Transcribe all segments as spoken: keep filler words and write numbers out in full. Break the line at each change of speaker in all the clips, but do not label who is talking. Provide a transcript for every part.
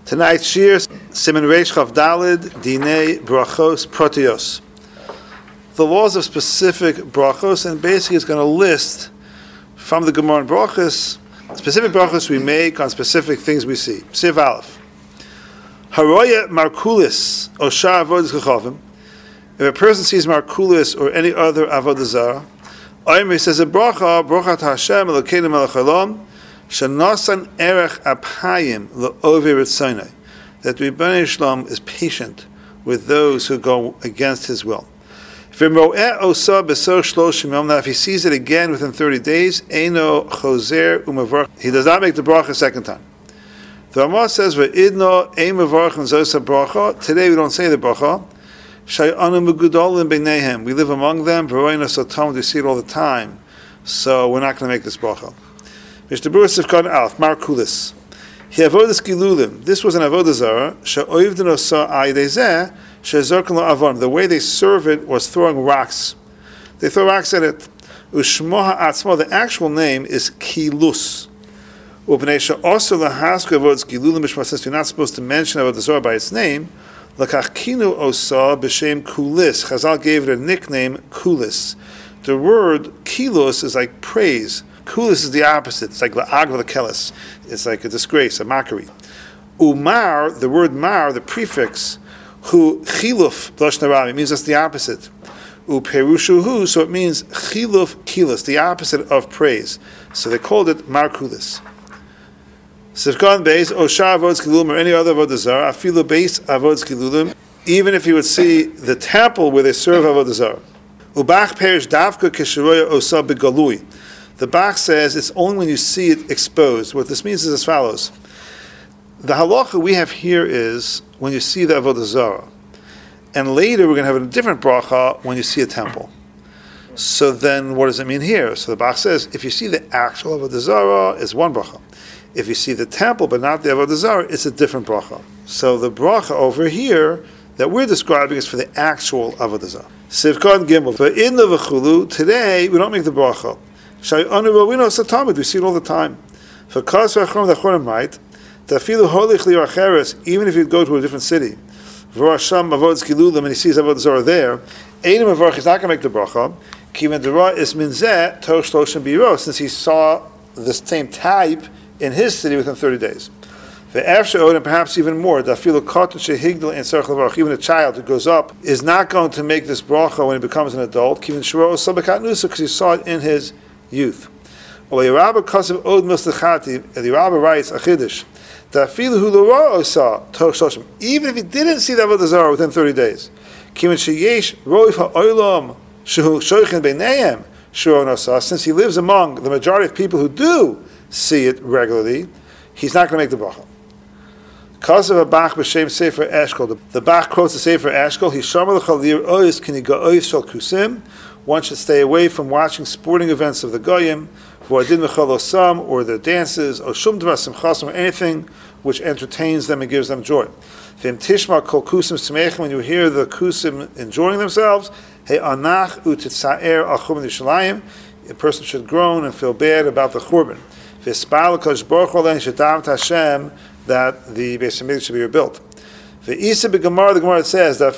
Tonight's shir, Siman Reish Chav Dalid, Dinei Brachos Proteos. The laws of specific brachos, and basically it's going to list from the Gemara and Brachos, specific brachos we make on specific things we see. Siv Aleph. Haroya Markulis, Oshar Avodas Kachavim. If a person sees Markulis or any other Avodah Zarah, Omer says a bracha, Brachat Hashem, Elokeinu melech haolam, Shanasan erech apayim le'over ritzonai, that Rebbeinu Shalom is patient with those who go against His will. If he sees it again within thirty days, eino chozer umavarch, he does not make the bracha a second time. The Ramah says, "Ve'idno ein mavarch zosa bracha." Today we don't say the bracha. Shayanu megudolim b'neihem. We live among them. V'roina sotam. We see it all the time, so we're not going to make this bracha. Mishtabur Sifkan Alf, Markulis. He avodas gilulim. This was an avodah zara. She'oivden osa ayidezeh she'zorken lo avon. The way they serve it was throwing rocks. They throw rocks at it. Ushmoha atzmo. The actual name is kilus. Ubnei she'osa lahaska avodas gilulim b'shma. Since you're not supposed to mention avodah zara by its name, lakach kinu osa b'shem kulis. Chazal gave it a nickname kulis. The word kilus is like praise. Kulis is the opposite. It's like la'ag v'lekelis. It's like a disgrace, a mockery. Umar, the word mar, the prefix, hu chiluf b'lashon hara, it means that's the opposite. Uperushuhu, so it means chiluf kilis, the opposite of praise. So they called it mar kulis. Sivkan beis oshar avodas gilulim or any other avodah zarah, afilu beis avodas gilulim, even if you would see the temple where they serve avodah zarah. Ubach perish davka kisharoya osa begalui. The Bach says it's only when you see it exposed. What this means is as follows. The halacha we have here is when you see the avodah zarah. And later we're going to have a different bracha when you see a temple. So then what does it mean here? So the Bach says if you see the actual avodah zarah, it's one bracha. If you see the temple but not the avodah zarah, it's a different bracha. So the bracha over here that we're describing is for the actual avodah zarah. Sivkon Gimel. But in the v'chulu, today we don't make the bracha. We see it all the time. For cause the Achronim write that even if you go to a different city, and he sees avodah zarah there, he's not going to make the bracha. Since he saw the same type in his city within thirty days. And perhaps even more, even a child who goes up is not going to make this bracha when he becomes an adult, because he saw it in his youth. Well, the Rabbi Kosev Od Muslechati, the Rabbi writes a chiddush that afilu hu lo ra'o saw toch shloshim, even if he didn't see the avodah zarah within thirty days, kimin sheyesh roif ha'olam shehu shoychen b'neihem shuron osah, since he lives among the majority of people who do see it regularly, he's not going to make the bracha. Kosev Bach b'shem Sefer Eshkol. The Bach quotes the Sefer Eshkol. He shomer l'chalir ois kini ga'ois shel kusim. One should stay away from watching sporting events of the Goyim, or their dances, or or anything which entertains them and gives them joy. When you hear the kusim enjoying themselves, a person should groan and feel bad about the churban. That the Beis Hamikdash should be rebuilt. The Isa b'Gemara, the Gemara says that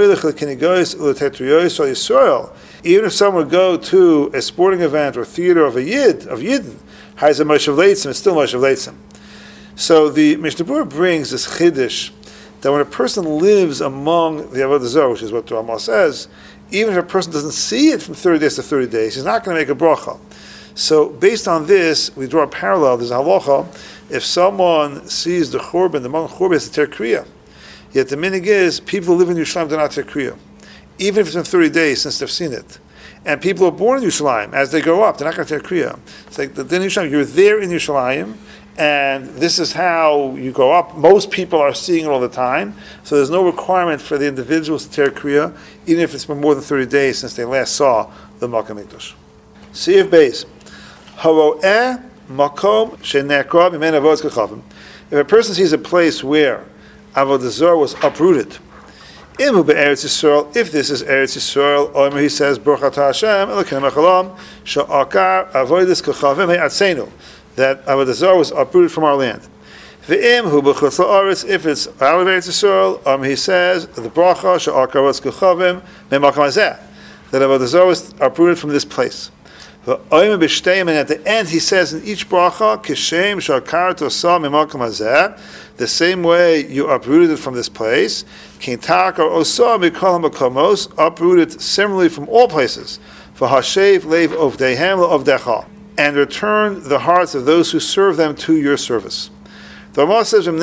even if someone would go to a sporting event or theater of a Yid, of Yidden, has a Moshav Leitzim, it's still Moshav Leitzim. So the Mishnah Berurah brings this chiddush that when a person lives among the avodah zarah, which is what the Ramah says, even if a person doesn't see it from thirty days to thirty days, he's not going to make a bracha. So based on this, we draw a parallel. There's a halacha. If someone sees the churban, the Magen Churban is the ter kriya. Yet the minig is, people who live in Yerushalayim do not ter kriya. Even if it's been thirty days since they've seen it. And people who are born in Yerushalayim, as they grow up, they're not going to ter kriya. It's like, the in Yerushalayim, you're there in Yerushalayim, and this is how you grow up. Most people are seeing it all the time, so there's no requirement for the individuals to ter kriya, even if it's been more than thirty days since they last saw the Malka Mikdash. Siv Beis. Haro'eh makom she'nekra b'men avodas kachavim. If a person sees a place where avodah zarah was uprooted, if this is Eretz Yisrael, Omer, he says, Baruch atah Hashem, Elokeinu melech haolam, she'akar avodas kachavim he'atzenu, that avodah zarah was uprooted from our land. V'im hu b'chutz la'aretz, if it's out of Eretz Yisrael, um, he says, the bracha she'al karotz kechavim me'makam hazeh, that avodah zarah was uprooted from this place. V'oyim b'shteim, and at the end he says in each bracha, kishem she'al karot osa me'makam hazeh, the same way you uprooted it from this place, kintak or osa mikol ha'makomos, uprooted similarly from all places. V'hashev leiv ovdehem la'ovdecha, and return the hearts of those who serve them to your service. The Ramah says, if the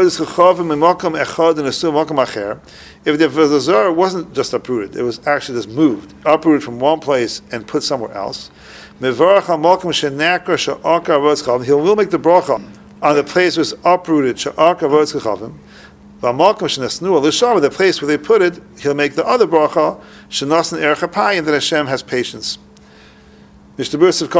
avodah zarah wasn't just uprooted, it was actually just moved, uprooted from one place and put somewhere else, he will make the bracha on the place was uprooted, the place where they put it, he'll make the other bracha, and that Hashem has patience. If it's in Eretz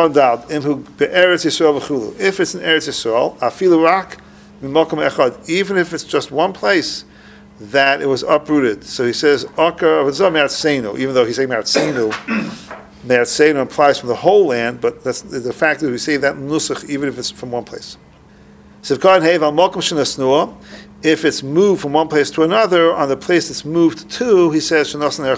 Yisrael, afilu rak mimakom echad, even if it's just one place that it was uprooted. So he says, even though he's saying Me'atzenu, Me'atzenu implies from the whole land, but that's the fact that we say that nusach, even if it's from one place. If it's moved from one place to another, on the place it's moved to, he says,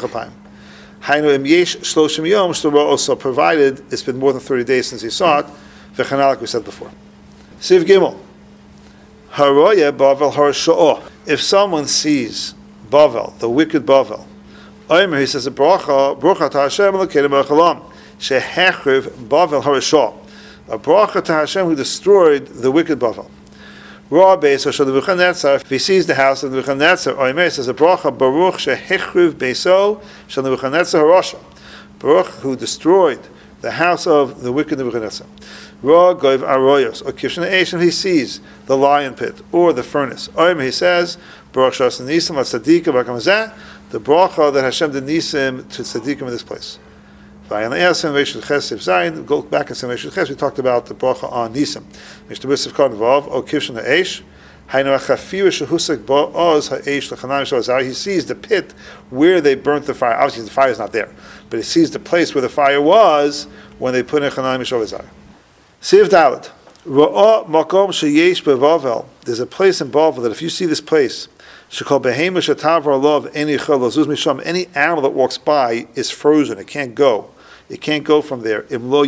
also provided it's been more than thirty days since he saw it, like we said before. Siv Gimel. Haroya Bavel Harsha'ah. If someone sees Bavel, the wicked Bavel, Omer, he says, bracha, bracha to Hashem, Elokeinu Melech Shehechriv Bavel Harsha'ah. A bracha to Hashem who destroyed the wicked Bavel. Ra Beis Hashal Nebuchadnezzar, if he sees the house of Nebuchadnezzar, Omer says a bracha, Baruch Shehechriv Beiso Shal Nebuchadnezzar Harasha. Baruch who destroyed the house of the wicked Nebuchadnezzar. Ra Goiv Aroyos, or Kishna Eish, if he sees the lion pit or the furnace. Omer, he says, Baruch Shas Nisim Al Tzadikim Bakamazeh, the bracha that Hashem did Nisim to Tzadikim in this place. Go back in Semeshul Ches, we talked about the bracha on Nisim. Mishtabus Konvav, O Kishna Eish, he sees the pit where they burnt the fire. Obviously, the fire is not there, but he sees the place where the fire was when they put in Chanayim Mishavazar. Siv Dalet. There's a place in Bavel that if you see this place, any animal that walks by is frozen. It can't go. It can't go from there.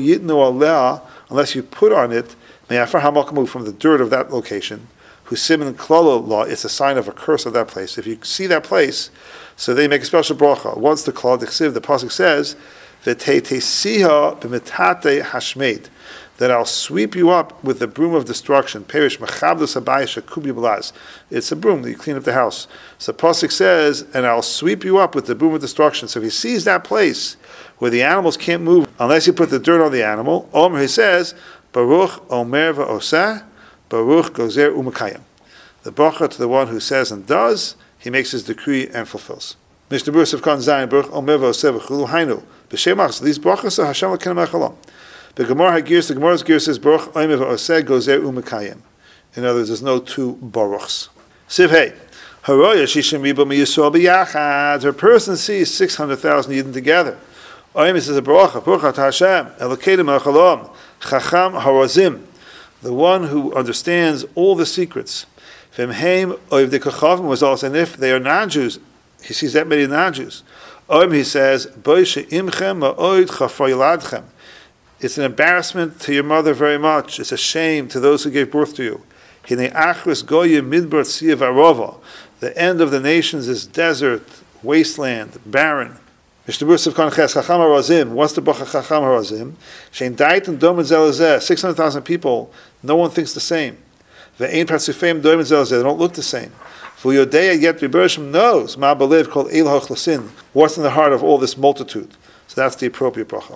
Unless you put on it from the dirt of that location. Who simin klala law, it's a sign of a curse of that place. If you see that place, so they make a special bracha. Once the klal dichsiv, the pasuk says, "V'teitesiha b'mitate hashmeid," that I'll sweep you up with the broom of destruction. Perish machabdos habayis shakubi blaz. It's a broom that you clean up the house. So the pasuk says, "And I'll sweep you up with the broom of destruction." So if he sees that place where the animals can't move unless you put the dirt on the animal, Omer, he says, Baruch Omer v'oseh, Baruch Gozer Umakayim. The bracha to the one who says and does, he makes his decree and fulfills. Mishnah Berurah Sivkan Zayin, Baruch Omer v'oseh v'chulu hainu. B'shemach, these brachas are Hashem l'kenem echalom. The Gemara Hagirs, the Gemara's gear says, Baruch Omer v'oseh Gozer Umakayim. In other words, there's no two baruchs. Siv Hey. Haroya Shishim Riba Miyisrael b'yachad. Her person sees six hundred thousand Yidden together. Omer says a bracha, Baruch Hashem, Elokeinu echalom, Chacham harazim. The one who understands all the secrets. Femheim oiv de kachavim was also, and if they are non-Jews, he sees that many non-Jews. Oim, he says, boishe imchem ma'oid chafoyiladchem. It's an embarrassment to your mother very much. It's a shame to those who gave birth to you. Hine achris goyim midbar tziyav arova. The end of the nations is desert, wasteland, barren. Mishnah Berurah Sivkan Ches, Chacham HaRazim. What's the bracha Chacham HaRazim? Shein dait and domen zelazeh. Six hundred thousand people. No one thinks the same. Ve'ein patzufeim domen zelazeh. They don't look the same. V'yodeya yet Ribershim knows ma beliv called el hachlasin. What's in the heart of all this multitude? So that's the appropriate bracha.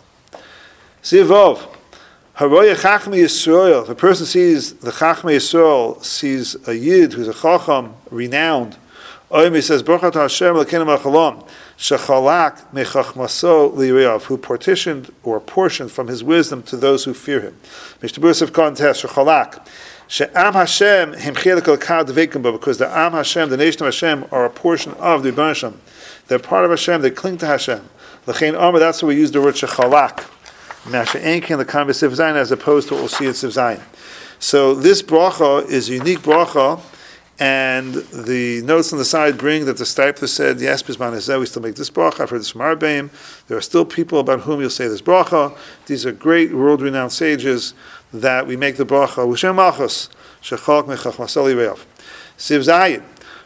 Sivov. Haroya Chachmei Yisrael. If a person sees the Chachmei Yisrael, sees a Yid who's a Chacham, renowned. Oimi says, Baruch Hashem l'kenem echalom. Shechalak mechachmaso li'riyav, who partitioned or portioned from his wisdom to those who fear him. Mishnah Berurah Sivkan Tes, Shechalak. She'am Hashem him chelik al-kad veikumba, because the Am Hashem, the nation of Hashem, are a portion of the Rebbeinu Hashem. They're part of Hashem, they cling to Hashem. L'chein Amar, that's why we use the word Shechalak. Masha'en ken l'kan v'siv zayin, as opposed to what we'll see in Siv Zayin. So this bracha is a unique bracha, and the notes on the side bring that the Stipler said, yes, Bisman Hazeh, we still make this bracha. I've heard this from Arbaim. There are still people about whom you'll say this bracha. These are great world-renowned sages that we make the bracha. L'Shem Malchus, Shechalk Mechachmasali Re'av. Siv Zayin.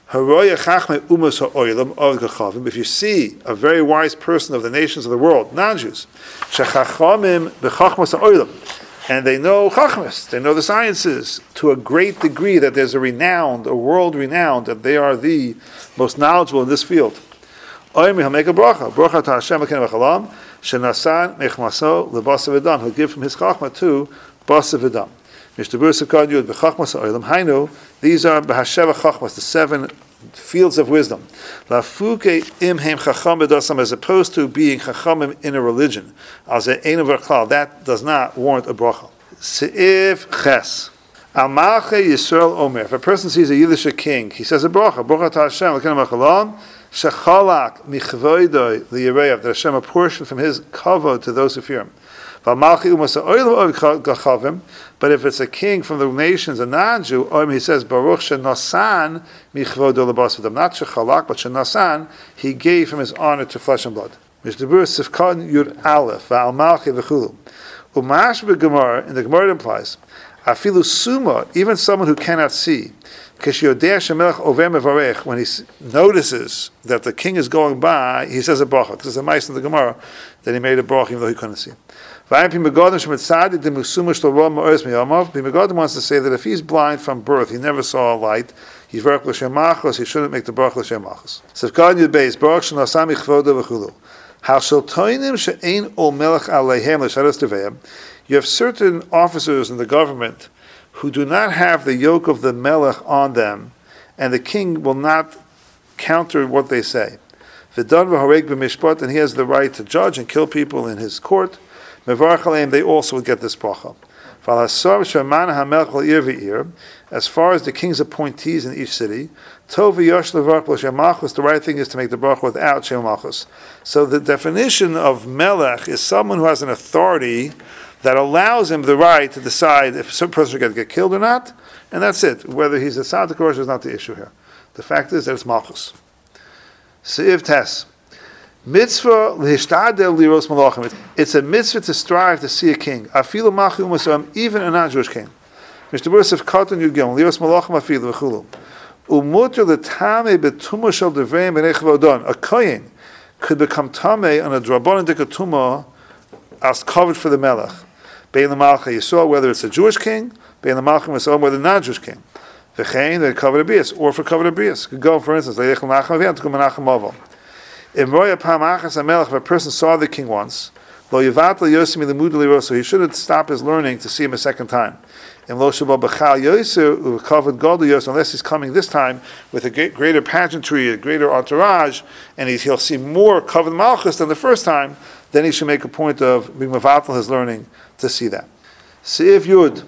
If you see a very wise person of the nations of the world, non-Jews, and they know chachmas, they know the sciences to a great degree that there's a renowned, a world renowned, that they are the most knowledgeable in this field. He'll make a bracha, bracha to Hashem v'chalam, shenasan mechmaso lebasa v'dam. He'll give from his chachma to basa v'dam. These are B'Hasheva Chachmas, the seven fields of wisdom. As opposed to being Chachamim in a religion. That does not warrant a bracha. Se'if Ches. Al Malchei Yisrael Omer. If a person sees a Yiddish king, he says a bracha. Bracha to Hashem, l'kenem ha'chalam, shechalak michvoidoi li'yireyav. That Hashem apportioned from his kavod to those who fear him. But if it's a king from the nations, a non-Jew, he says, Baruch shenasan michvodo lebasv'dam. Not shechalak, but shenasan, he gave from his honor to flesh and blood. Mishnah Sifkan Yud Aleph, Va'al Malchi v'chulu. Umash b'Gemara, in the Gemara it implies, Afilu Suma, even someone who cannot see, when he notices that the king is going by, he says a bracha. This is a mice in the Gemara that he made a bracha even though he couldn't see. Megadim wants to say that if he's blind from birth, he never saw a light, he's verk l'shem machos, he shouldn't make the bracha l'shem machos. Sefkan Yud Beis, baruch shenasam ichvodo v'chulu. Hashaltoinim she'ein ol melech aleihem l'shados teveim. You have certain officers in the government who do not have the yoke of the melech on them, and the king will not counter what they say. V'dan v'hareg b'mishpat, and he has the right to judge and kill people in his court. Mevarach aleim, they also would get this bracha. As far as the king's appointees in each city, the right thing is to make the bracha without Shem Malchus. So the definition of melech is someone who has an authority that allows him the right to decide if some person should get killed or not, and that's it. Whether he's a tzaddik or is not the issue here. The fact is that it's Malchus. Seiv Tes. Mitzvah l'hishtadel liros malachim. It's a mitzvah to strive to see a king. Afilu machi umasam, even a non-Jewish king. Mister Bursif Katan Yudgim liros malachim afilu v'chulu. Umuter l'tamei betumah shel devreim b'nei chvodon. A kohen could become tamei on a drabonin dikatuma as covered for the melech. Bein l'malchei Yisrael, whether it's a Jewish king, bein l'malchim Yisrael, whether a non-Jewish king. V'chein they covered abias, or for covered abias. Could go, for instance, leich l'nachem avian to come menachem avol. If a person saw the king once, so he shouldn't stop his learning to see him a second time. Unless he's coming this time with a greater pageantry, a greater entourage, and he'll see more covered malchus than the first time, then he should make a point of being mevatel his learning to see that. Seif Yud.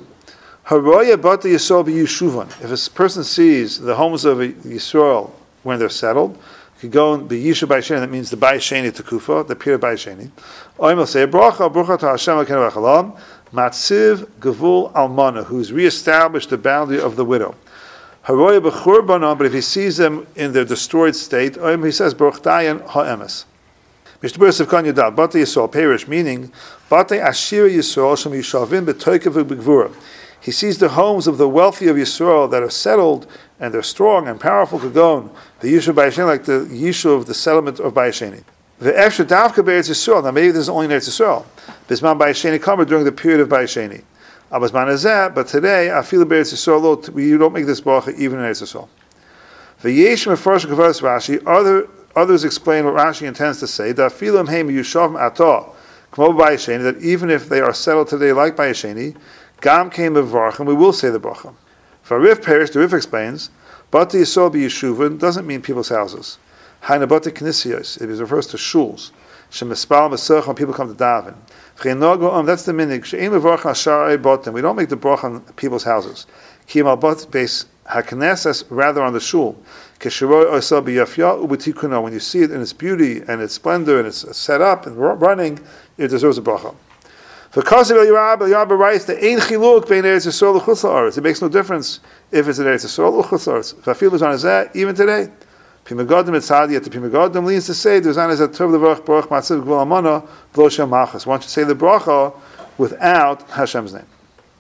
If a person sees the homes of Yisrael when they're settled, could go and be Yishu Baysheni, that means the Baysheni Tekufa, the period Baysheni. Oim will say, Bracha, Bracha to Hashem HaKen V'Chalam, Matziv Gevul Almana, who's reestablished the boundary of the widow. Haroya B'chur Banon, but if he sees them in their destroyed state, Oim, he says, Baruch Dayan HaEmes. Mishter B'Yosef Kan Yudal, Bate Yisrael, Perish, meaning, Bate Ashir Yisrael, Shem Yishavim B'Toikev B'Gvura. He sees the homes of the wealthy of Yisrael that are settled and they're strong and powerful. Kagon, the Yishu Bayesheni, like the Yishu of the settlement of Bayesheni. The Efshe Davka Be'eretz Yisrael. Now maybe this is only in Eretz Yisrael. Bisman Bayesheni covered during the period of Bayesheni. Abasman Azeh, but today I feel Be'eretz Yisrael. You don't make this bracha even in Eretz Yisrael. The Yesh Mefarsh Kavaras Rashi. Other others explain what Rashi intends to say. That Filam Heim Yushavim Atah Kmo Bayesheni. That even if they are settled today like Bayesheni, Gam came of Varch, and we will say the bracha. For Rif Perish, the Rif explains, Bati Yisrael B'Yeshuvin doesn't mean people's houses. Haina Bati Knisiyos, it refers to shuls. Shemispal Mesach, when people come to daven. V'cheinogo, that's the minig. She'ein Mevarch Hasharei Botim. We don't make the bracha on people's houses. Ki Mal Bat Beis HaKnesses, rather on the shul. Keshiroi Oisel B'Yafya U'B'Tikuna. When you see it in its beauty and its splendor and it's set up and running, it deserves a bracha. Because of Eliyahu, Eliyahu writes the Ein Chiluk Bein Eretz Yisrael L'Chutz La'aretz. It makes no difference if it's in Eretz Yisrael or Chutz La'aretz. V'afilu Zan Hazeh, even today. Pimagodim Etzadi at the Pimagodim leads to say there's Zan Hazeh Tov Levarach Baruch Matziv Gvul Amana V'lo Shem Machas. Why don't you say the bracha without Hashem's name?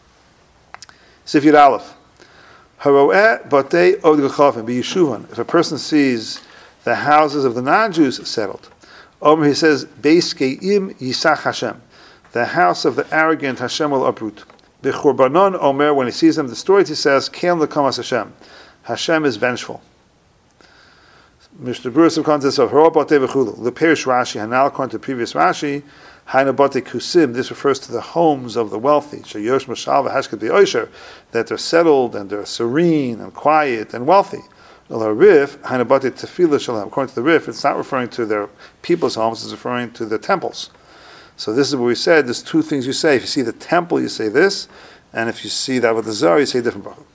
Sif Yud Aleph. Haroeh Batei Od Gechavim B'Yeshuvan. If a person sees the houses of the non-Jews settled, Omer, he says, Beis Ke'im Yisach Hashem. The house of the arrogant Hashem will uproot. B'churbanon Omer, when he sees them destroyed, he says, Keil Nekamas Hashem. Hashem is vengeful. Mishnah Berurah of context of Haro Batei V'chulu. The Perish Rashi, Hanal, according to previous Rashi, Hainu Batei Kusim, this refers to the homes of the wealthy. Sheyosh Mashal V'hashket B'Oisher, that they're settled and they're serene and quiet and wealthy. Rif, Hainu Batei Tefillah Shalem. According to the Rif, it's not referring to their people's homes, it's referring to the temples. So this is what we said, there's two things you say. If you see the temple, you say this, and if you see that with the Zohar, you say a different bracha.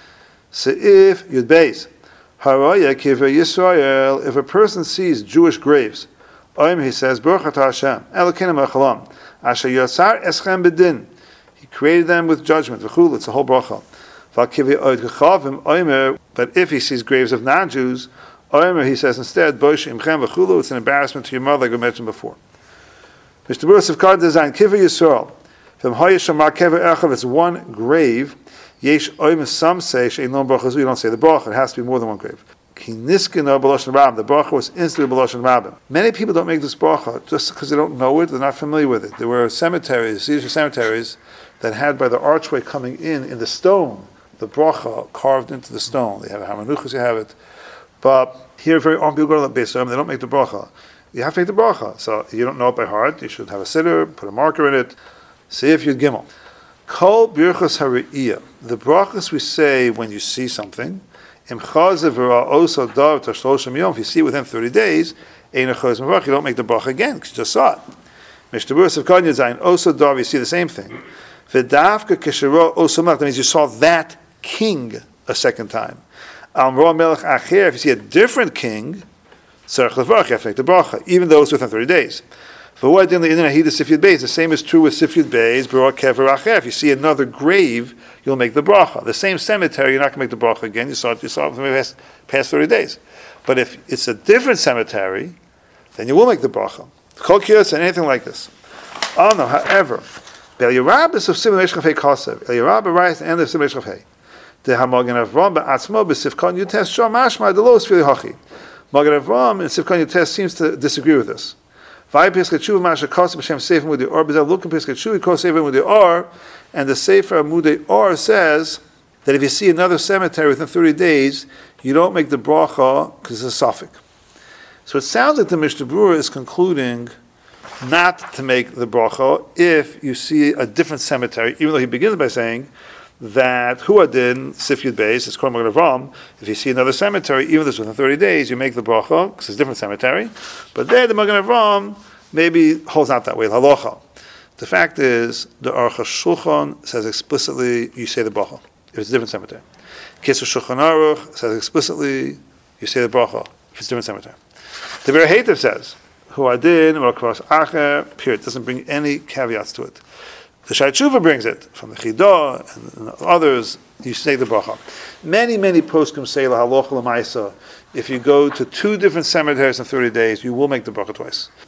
So if Yud Beis, Haraya Kiver Yisrael, if a person sees Jewish graves, Oim, he says, Baruch Atah Hashem, Elokeinu Mechalam, Asher Yotzar Eschem Bedin. He created them with judgment, V'chul, it's a whole bracha. V'kivi Oid Gechavim, Oimer, but if he sees graves of non-Jews, Oimer, he says instead, Bosh Imchem V'chulu, it's an embarrassment to your mother, like we mentioned before. Mishnah Berurah of Kard design Kiver Yisrael. From Hoyesh Shamar Kever Echav, it's one grave. Yesh Oim, some say She'enon Bracha. You don't say the bracha. It has to be more than one grave. Ki Niskeno B'Loshen Rabbim. The bracha was instantly B'Loshen Rabbim. Many people don't make this bracha just because they don't know it. They're not familiar with it. There were cemeteries, Yiddish cemeteries, that had by the archway coming in in the stone the bracha carved into the stone. They have a Hamanuchas, you have it, but here very often people go to the Beis Yom, they don't make the bracha. You have to make the bracha. So you don't know it by heart. You should have a siddur, put a marker in it. See if you'd gimel. Kol birchas hariyah. The brachas we say when you see something. Im chazev also dav tashloshim yom. If you see it within thirty days, ein achoz mavach. You don't make the bracha again because you just saw it. Mishnah Berurah of Kanya Zayin also dav. You see the same thing. V'davka keshero also malach. That means you saw that king a second time. Amro melech acher. If you see a different king, Tzarech levarach, you have to make the bracha, even though it's within thirty days. For what in the Indian Ahida Sif Yud Beis, the same is true with Sif Yud Beis, Baruch Kever Acher. If you see another grave, you'll make the bracha. The same cemetery, you're not going to make the bracha again. You saw it, you saw it for the past thirty days. But if it's a different cemetery, then you will make the bracha. Kol Kiyos and anything like this. Oh no, however, Eliyahu is of Simon Eshkafei Kosev. Eliyahu writes at the end of Simon Eshkafei. The Hamagen Avram be'atzmo b'sifkon Yutes shom mashma delos fili hachi. Magen Avram in Sifkon Yutes seems to disagree with this. And the Sefer Amudei Or says that if you see another cemetery within thirty days, you don't make the bracha because it's a suffix. So it sounds like the Mishnah Berurah is concluding not to make the bracha if you see a different cemetery, even though he begins by saying that Huadin, Sif Yud Beis, it's called Magen Avram. If you see another cemetery, even though it's within thirty days, you make the bracha, because it's a different cemetery. But there, the Magen Avram maybe holds out that way, halacha. The fact is, the Aruch HaShulchan says explicitly, you say the bracha, if it's a different cemetery. Kesef Shulchan Aruch says explicitly, you say the bracha, if it's a different cemetery. The Be'er Heitev says, Huadin, Makros Acher, period. Doesn't bring any caveats to it. The Shai Tshuva brings it from the Chidah and others. You say the bracha. Many, many poskim say la halacha l'maisa. If you go to two different cemeteries in thirty days, you will make the bracha twice.